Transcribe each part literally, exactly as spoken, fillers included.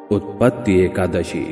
उत्पत्ति एकादशी।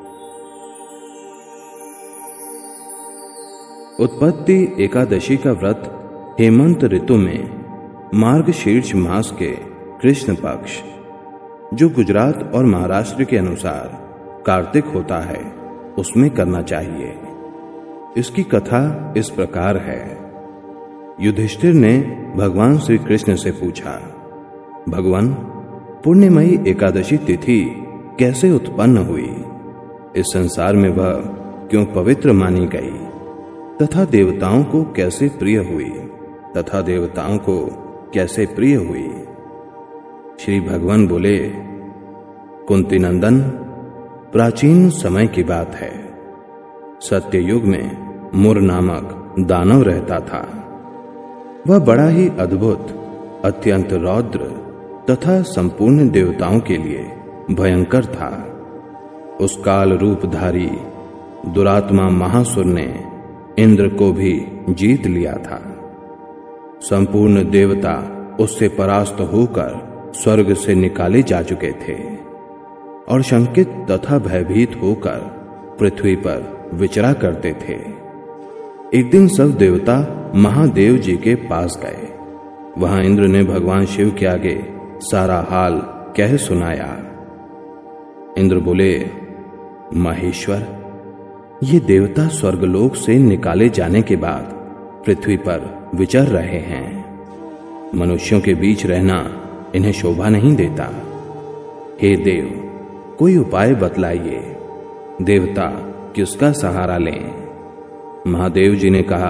उत्पत्ति एकादशी का व्रत हेमंत ऋतु में मार्गशीर्ष मास के कृष्ण पक्ष, जो गुजरात और महाराष्ट्र के अनुसार कार्तिक होता है, उसमें करना चाहिए। इसकी कथा इस प्रकार है। युधिष्ठिर ने भगवान श्री कृष्ण से पूछा, भगवान, पुण्यमयी एकादशी तिथि कैसे उत्पन्न हुई? इस संसार में वह क्यों पवित्र मानी गई तथा देवताओं को कैसे प्रिय हुई तथा देवताओं को कैसे प्रिय हुई? श्री भगवान बोले, कुंती नंदन, प्राचीन समय की बात है। सत्ययुग में मुर नामक दानव रहता था। वह बड़ा ही अद्भुत, अत्यंत रौद्र तथा संपूर्ण देवताओं के लिए भयंकर था। उस काल रूपधारी दुरात्मा महासुर ने इंद्र को भी जीत लिया था। संपूर्ण देवता उससे परास्त होकर स्वर्ग से निकाले जा चुके थे और शंकित तथा भयभीत होकर पृथ्वी पर विचरा करते थे। एक दिन सब देवता महादेव जी के पास गए। वहां इंद्र ने भगवान शिव के आगे सारा हाल कह सुनाया। इंद्र बोले, महेश्वर, ये देवता स्वर्गलोक से निकाले जाने के बाद पृथ्वी पर विचर रहे हैं। मनुष्यों के बीच रहना इन्हें शोभा नहीं देता। हे देव, कोई उपाय बतलाइए। देवता किसका सहारा लें? महादेव जी ने कहा,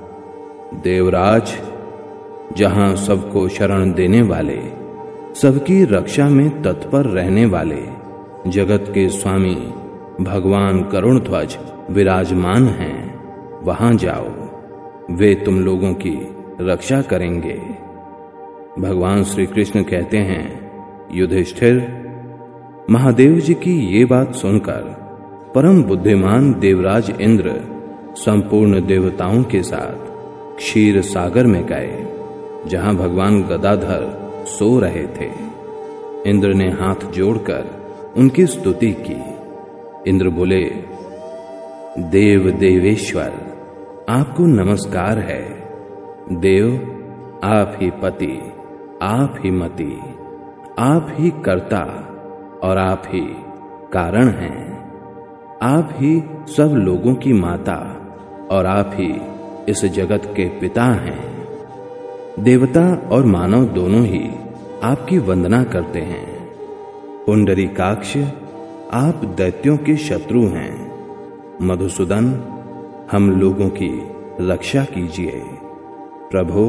देवराज, जहां सबको शरण देने वाले, सबकी रक्षा में तत्पर रहने वाले जगत के स्वामी भगवान करुण ध्वज विराजमान हैं, वहां जाओ। वे तुम लोगों की रक्षा करेंगे। भगवान श्री कृष्ण कहते हैं, युधिष्ठिर, महादेव जी की ये बात सुनकर परम बुद्धिमान देवराज इंद्र संपूर्ण देवताओं के साथ क्षीर सागर में गए, जहां भगवान गदाधर सो रहे थे। इंद्र ने हाथ जोड़कर उनकी स्तुति की। इंद्र बोले, देव देवेश्वर, आपको नमस्कार है। देव, आप ही पति, आप ही मति, आप ही कर्ता और आप ही कारण हैं। आप ही सब लोगों की माता और आप ही इस जगत के पिता हैं। देवता और मानव दोनों ही आपकी वंदना करते हैं। पुंडरीकाक्ष, आप दैत्यों के शत्रु हैं। मधुसूदन, हम लोगों की रक्षा कीजिए। प्रभो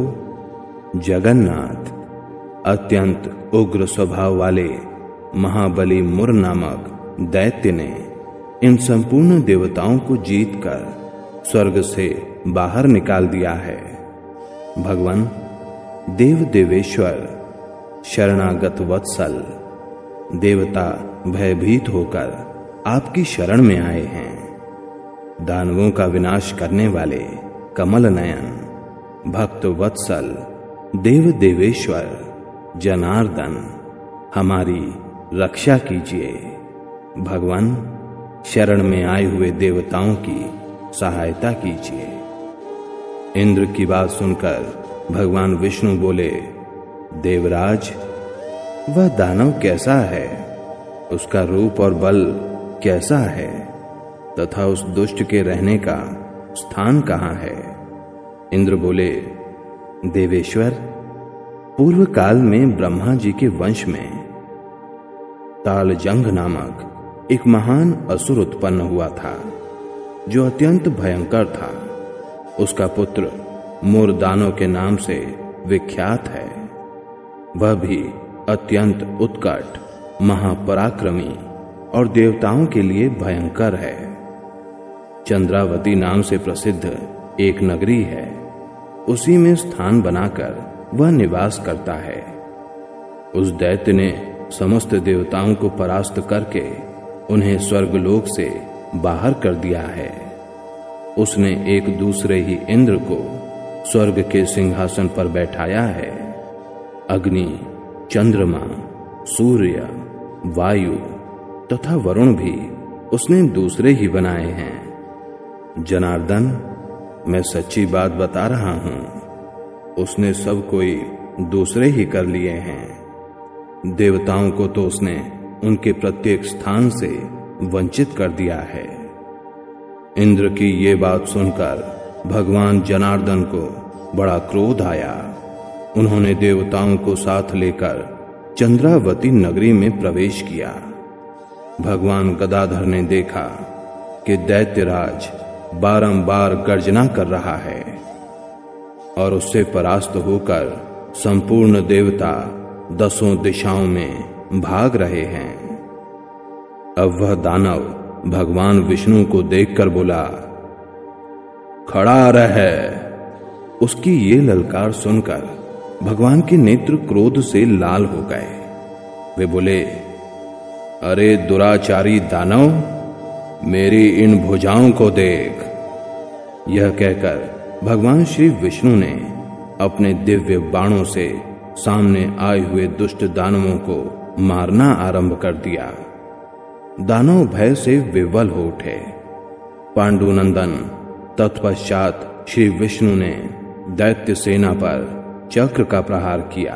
जगन्नाथ, अत्यंत उग्र स्वभाव वाले महाबली मुर नामक दैत्य ने इन संपूर्ण देवताओं को जीतकर स्वर्ग से बाहर निकाल दिया है। भगवान देव देवेश्वर, शरणागत वत्सल, देवता भयभीत होकर आपकी शरण में आए हैं। दानवों का विनाश करने वाले कमल नयन, भक्त वत्सल, देव देवेश्वर, जनार्दन, हमारी रक्षा कीजिए। भगवान, शरण में आए हुए देवताओं की सहायता कीजिए। इंद्र की बात सुनकर भगवान विष्णु बोले, देवराज, वह दानव कैसा है? उसका रूप और बल कैसा है तथा उस दुष्ट के रहने का स्थान कहाँ है? इंद्र बोले, देवेश्वर, पूर्व काल में ब्रह्मा जी के वंश में तालजंग नामक एक महान असुर उत्पन्न हुआ था, जो अत्यंत भयंकर था। उसका पुत्र मुर दानव के नाम से विख्यात है। वह भी अत्यंत उत्कट, महापराक्रमी और देवताओं के लिए भयंकर है। चंद्रावती नाम से प्रसिद्ध एक नगरी है। उसी में स्थान बनाकर वह निवास करता है। उस दैत्य ने समस्त देवताओं को परास्त करके उन्हें स्वर्गलोक से बाहर कर दिया है। उसने एक दूसरे ही इंद्र को स्वर्ग के सिंहासन पर बैठाया है। अग्नि, चंद्रमा, सूर्य, वायु, तथा वरुण भी उसने दूसरे ही बनाए हैं। जनार्दन, मैं सच्ची बात बता रहा हूं, उसने सब कोई दूसरे ही कर लिए हैं। देवताओं को तो उसने उनके प्रत्येक स्थान से वंचित कर दिया है। इंद्र की ये बात सुनकर भगवान जनार्दन को बड़ा क्रोध आया। उन्होंने देवताओं को साथ लेकर चंद्रावती नगरी में प्रवेश किया। भगवान गदाधर ने देखा कि दैत्यराज बारंबार गर्जना कर रहा है और उससे परास्त होकर संपूर्ण देवता दसों दिशाओं में भाग रहे हैं। अब वह दानव भगवान विष्णु को देखकर बोला, खड़ा रह। उसकी ये ललकार सुनकर भगवान के नेत्र क्रोध से लाल हो गए। वे बोले, अरे दुराचारी दानव, मेरी इन भुजाओं को देख। यह कहकर भगवान श्री विष्णु ने अपने दिव्य बाणों से सामने आए हुए दुष्ट दानवों को मारना आरंभ कर दिया। दानव भय से विवल हो उठे। पांडुनंदन तत्पश्चात श्री विष्णु ने दैत्य सेना पर चक्र का प्रहार किया।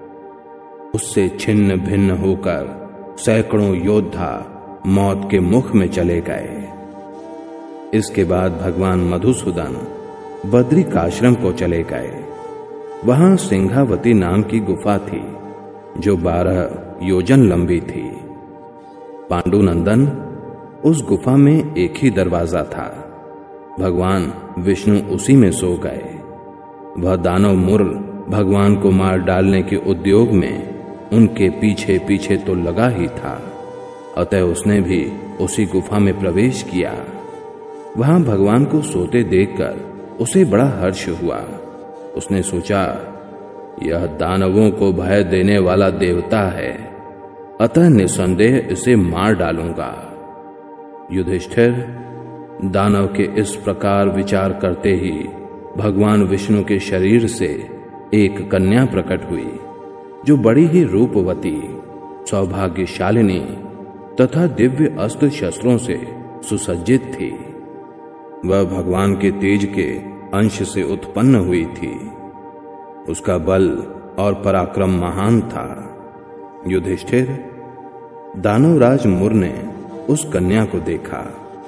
उससे छिन्न भिन्न होकर सैकड़ों योद्धा मौत के मुख में चले गए। इसके बाद भगवान मधुसूदन बद्रिकाश्रम को चले गए। वहां सिंहावती नाम की गुफा थी जो बारह योजन लंबी थी। पांडुनंदन, उस गुफा में एक ही दरवाजा था। भगवान विष्णु उसी में सो गए। वह दानव मुर भगवान को मार डालने के उद्योग में उनके पीछे पीछे तो लगा ही था, अतः उसने भी उसी गुफा में प्रवेश किया। वहां भगवान को सोते देखकर उसे बड़ा हर्ष हुआ। उसने सोचा, यह दानवों को भय देने वाला देवता है, अतः निसंदेह इसे मार डालूंगा। युधिष्ठिर, दानव के इस प्रकार विचार करते ही भगवान विष्णु के शरीर से एक कन्या प्रकट हुई जो बड़ी ही रूपवती, सौभाग्यशालिनी तथा दिव्य अस्त्र शस्त्रों से सुसज्जित थी। वह भगवान के तेज के अंश से उत्पन्न हुई थी। उसका बल और पराक्रम महान था। युधिष्ठिर, दानवराज मुर ने उस कन्या को देखा।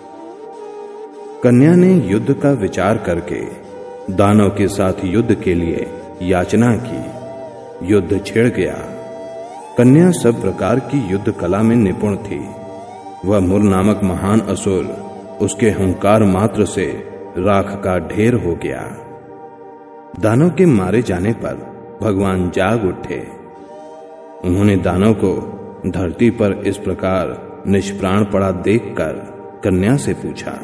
कन्या ने युद्ध का विचार करके दानव के साथ युद्ध के लिए याचना की। युद्ध छिड़ गया। कन्या सब प्रकार की युद्ध कला में निपुण थी। वह मुर नामक महान असुर उसके हुंकार मात्र से राख का ढेर हो गया। दानव के मारे जाने पर भगवान जाग उठे। उन्होंने दानव को धरती पर इस प्रकार निष्प्राण पड़ा देखकर कन्या से पूछा,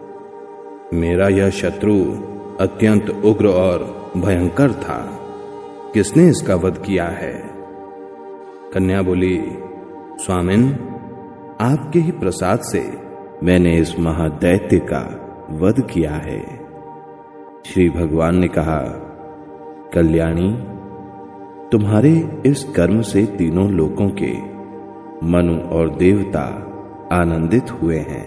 मेरा यह शत्रु अत्यंत उग्र और भयंकर था, किसने इसका वध किया है? कन्या बोली, स्वामिन, आपके ही प्रसाद से मैंने इस महादैत्य का वध किया है। श्री भगवान ने कहा, कल्याणी, तुम्हारे इस कर्म से तीनों लोकों के मनु और देवता आनंदित हुए हैं।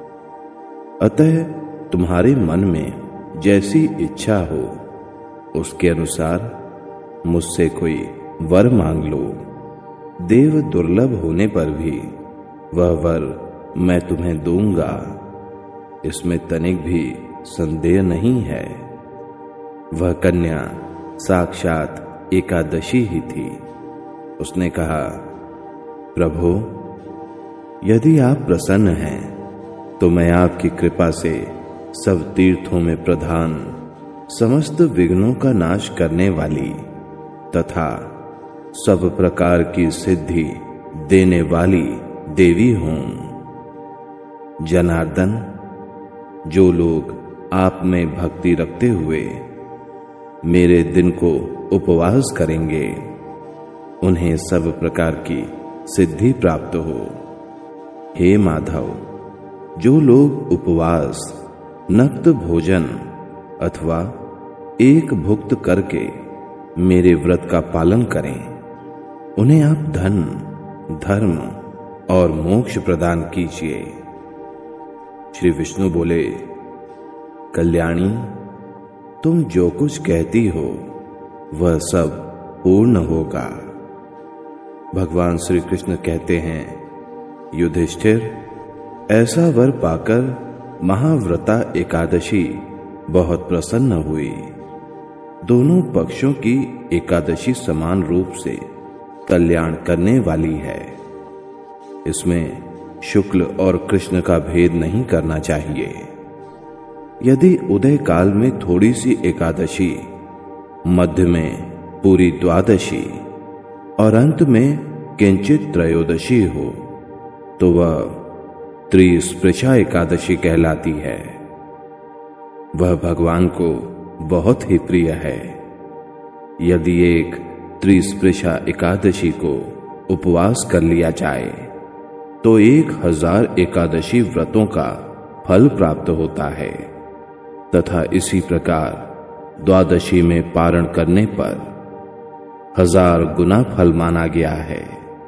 अतः तुम्हारे मन में जैसी इच्छा हो उसके अनुसार मुझसे कोई वर मांग लो। देव दुर्लभ होने पर भी वह वर मैं तुम्हें दूंगा, इसमें तनिक भी संदेह नहीं है। वह कन्या साक्षात एकादशी ही थी। उसने कहा, प्रभु, यदि आप प्रसन्न हैं तो मैं आपकी कृपा से सब तीर्थों में प्रधान, समस्त विघ्नों का नाश करने वाली तथा सब प्रकार की सिद्धि देने वाली देवी हूं। जनार्दन, जो लोग आप में भक्ति रखते हुए मेरे दिन को उपवास करेंगे उन्हें सब प्रकार की सिद्धि प्राप्त हो। हे माधव, जो लोग उपवास, नक्त भोजन अथवा एक भुक्त करके मेरे व्रत का पालन करें उन्हें आप धन, धर्म और मोक्ष प्रदान कीजिए। श्री विष्णु बोले, कल्याणी, तुम जो कुछ कहती हो वह सब पूर्ण होगा। भगवान श्री कृष्ण कहते हैं, युधिष्ठिर, ऐसा वर पाकर महाव्रता एकादशी बहुत प्रसन्न हुई। दोनों पक्षों की एकादशी समान रूप से कल्याण करने वाली है। इसमें शुक्ल और कृष्ण का भेद नहीं करना चाहिए। यदि उदय काल में थोड़ी सी एकादशी, मध्य में पूरी द्वादशी और अंत में किंचित त्रयोदशी हो तो वह त्रिस्पृशा एकादशी कहलाती है। वह भगवान को बहुत ही प्रिय है। यदि एक त्रिस्पृशा एकादशी को उपवास कर लिया जाए तो एक हजार एकादशी व्रतों का फल प्राप्त होता है तथा इसी प्रकार द्वादशी में पारण करने पर हजार गुना फल माना गया है।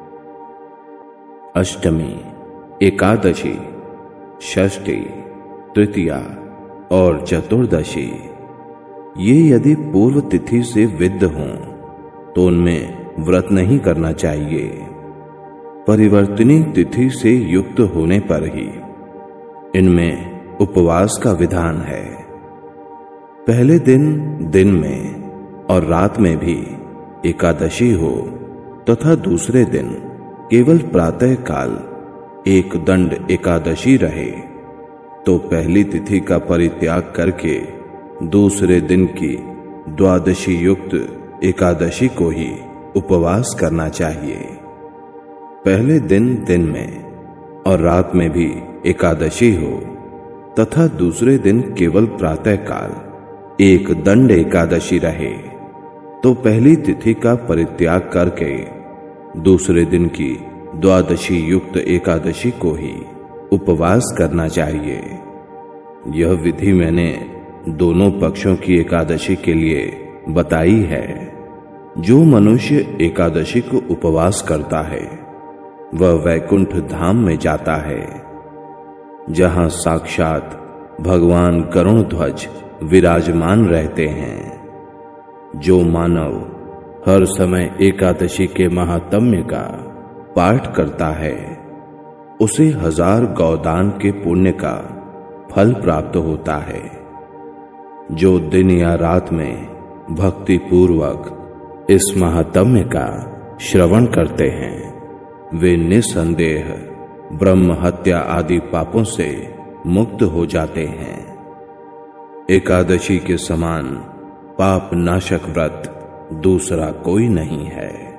अष्टमी, एकादशी, षष्ठी, तृतीया और चतुर्दशी ये यदि पूर्व तिथि से विद्ध हों तो उनमें व्रत नहीं करना चाहिए। परिवर्तनी तिथि से युक्त होने पर ही इनमें उपवास का विधान है। पहले दिन दिन में और रात में भी एकादशी हो तथा दूसरे दिन केवल प्रातः काल एक दंड एकादशी रहे तो पहली तिथि का परित्याग करके दूसरे दिन की द्वादशी युक्त एकादशी को ही उपवास करना चाहिए। पहले दिन दिन में और रात में भी एकादशी हो तथा दूसरे दिन केवल प्रातः काल एक दंड एकादशी रहे तो पहली तिथि का परित्याग करके दूसरे दिन की द्वादशी युक्त एकादशी को ही उपवास करना चाहिए। यह विधि मैंने दोनों पक्षों की एकादशी के लिए बताई है। जो मनुष्य एकादशी को उपवास करता है वह वैकुंठ धाम में जाता है, जहां साक्षात भगवान गरुड़ध्वज विराजमान रहते हैं। जो मानव हर समय एकादशी के महात्म्य का पाठ करता है उसे हजार गौदान के पुण्य का फल प्राप्त होता है। जो दिन या रात में भक्ति पूर्वक इस महात्म्य का श्रवण करते हैं वे निसंदेह ब्रह्म हत्या आदि पापों से मुक्त हो जाते हैं। एकादशी के समान पाप नाशक व्रत दूसरा कोई नहीं है।